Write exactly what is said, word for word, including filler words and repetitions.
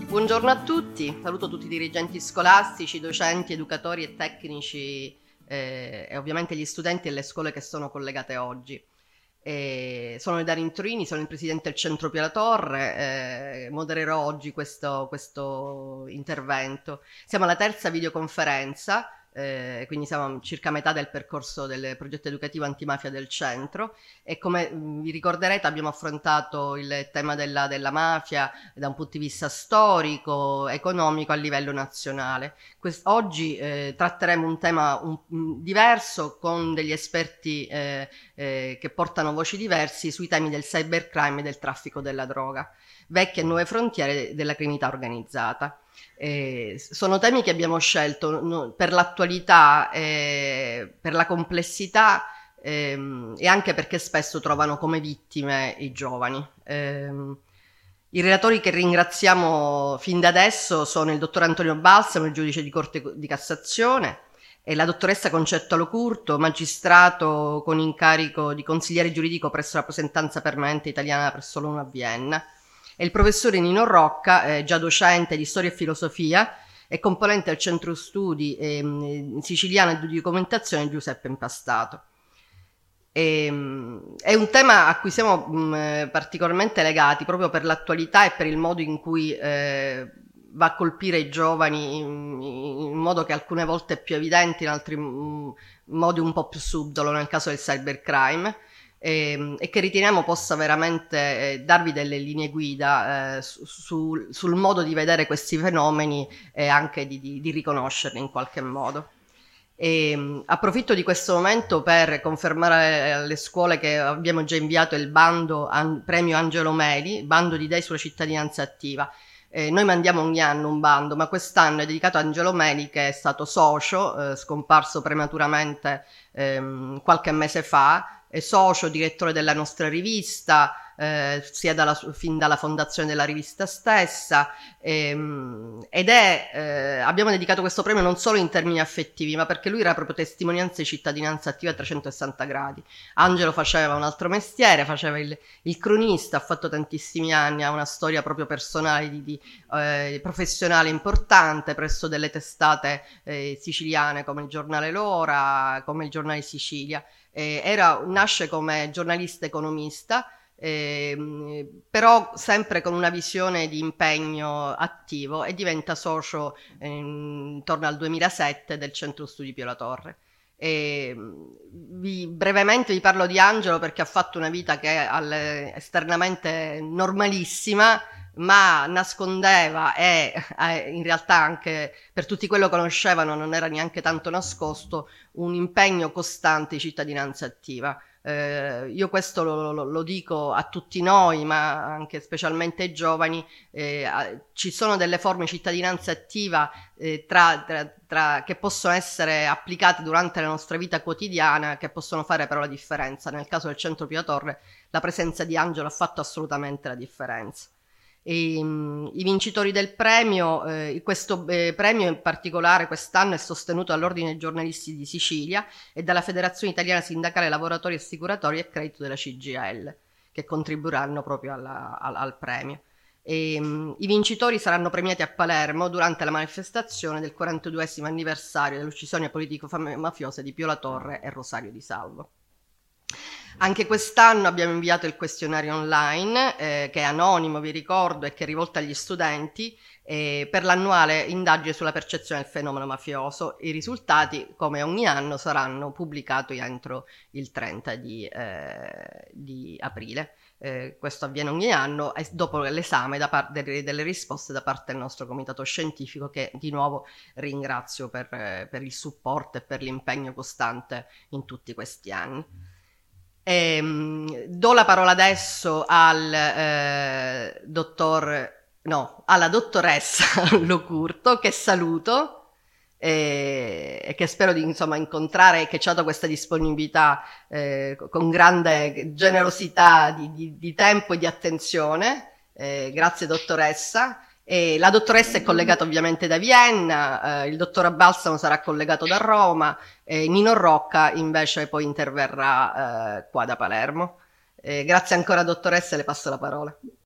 Buongiorno a tutti, saluto tutti i dirigenti scolastici, docenti, educatori e tecnici eh, e ovviamente gli studenti e le scuole che sono collegate oggi. Eh, sono Darin Turini, sono il presidente del Centro Pio La Torre, eh, modererò oggi questo, questo intervento. Siamo alla terza videoconferenza, eh, quindi siamo circa a metà del percorso del progetto educativo antimafia del centro e come mh, vi ricorderete abbiamo affrontato il tema della, della mafia da un punto di vista storico, economico a livello nazionale. Quest- oggi eh, tratteremo un tema un, un, diverso con degli esperti eh, eh, che portano voci diversi sui temi del cybercrime e del traffico della droga, vecchie e nuove frontiere della criminalità organizzata. Eh, sono temi che abbiamo scelto no, per l'attualità, eh, per la complessità ehm, e anche perché spesso trovano come vittime i giovani. Ehm, I relatori che ringraziamo fin da adesso sono il dottor Antonio Balsamo, il giudice di Corte di Cassazione, e la dottoressa Concetta Locurto, magistrato con incarico di consigliere giuridico presso la rappresentanza permanente italiana presso l'ONU a Vienna, e il professore Nino Rocca, eh, già docente di storia e filosofia e componente del centro studi eh, siciliano e di documentazione Giuseppe Impastato. E, è un tema a cui siamo mh, particolarmente legati proprio per l'attualità e per il modo in cui eh, va a colpire i giovani in, in modo che alcune volte è più evidente, in altri mh, modi un po' più subdolo, nel caso del cybercrime, e, e che riteniamo possa veramente eh, darvi delle linee guida eh, su, su, sul modo di vedere questi fenomeni e anche di, di, di riconoscerli in qualche modo. E, mh, approfitto di questo momento per confermare alle scuole che abbiamo già inviato il bando an- premio Angelo Meli, bando di idee sulla cittadinanza attiva. Eh, noi mandiamo ogni anno un bando, ma quest'anno è dedicato a Angelo Meli, che è stato socio, eh, scomparso prematuramente ehm, qualche mese fa, è socio, direttore della nostra rivista, eh, sia dalla, fin dalla fondazione della rivista stessa, ehm, ed è, eh, abbiamo dedicato questo premio non solo in termini affettivi, ma perché lui era proprio testimonianza di cittadinanza attiva a trecentosessanta gradi. Angelo faceva un altro mestiere, faceva il, il cronista, ha fatto tantissimi anni, ha una storia proprio personale, di, di, eh, professionale importante presso delle testate eh, siciliane come il giornale L'Ora, come il giornale Sicilia. Eh, era, nasce come giornalista economista, eh, però sempre con una visione di impegno attivo, e diventa socio eh, intorno al duemilasette del Centro Studi Pio La Torre. E vi, brevemente vi parlo di Angelo perché ha fatto una vita che è alle, esternamente normalissima, ma nascondeva e eh, in realtà anche per tutti quello che conoscevano non era neanche tanto nascosto un impegno costante di cittadinanza attiva. Eh, io questo lo, lo, lo dico a tutti noi, ma anche specialmente ai giovani, eh, ci sono delle forme di cittadinanza attiva eh, tra, tra, tra, che possono essere applicate durante la nostra vita quotidiana, che possono fare però la differenza. Nel caso del Centro Pio La Torre la presenza di Angelo ha fatto assolutamente la differenza. E, um, i vincitori del premio, eh, questo eh, premio in particolare quest'anno è sostenuto dall'Ordine dei giornalisti di Sicilia e dalla Federazione Italiana Sindacale Lavoratori Assicuratori e Credito della C G I L, che contribuiranno proprio alla, al, al premio. E, um, i vincitori saranno premiati a Palermo durante la manifestazione del quarantaduesimo anniversario dell'uccisione politico-mafiosa di Pio La Torre e Rosario Di Salvo. Anche quest'anno abbiamo inviato il questionario online, eh, che è anonimo, vi ricordo, e che è rivolto agli studenti, eh, per l'annuale indagine sulla percezione del fenomeno mafioso. I risultati, come ogni anno, saranno pubblicati entro il trenta di, eh, di aprile. Eh, questo avviene ogni anno e dopo l'esame da parte delle, delle risposte da parte del nostro comitato scientifico, che di nuovo ringrazio per, eh, per il supporto e per l'impegno costante in tutti questi anni. Ehm, do la parola adesso al eh, dottor, no, alla dottoressa Locurto, che saluto e, e che spero di insomma incontrare, che ci ha dato questa disponibilità eh, con grande generosità di, di, di tempo e di attenzione. Eh, grazie dottoressa. E la dottoressa è collegata ovviamente da Vienna, eh, il dottor Balsamo sarà collegato da Roma, e Nino Rocca invece poi interverrà eh, qua da Palermo. Eh, grazie ancora dottoressa, le passo la parola.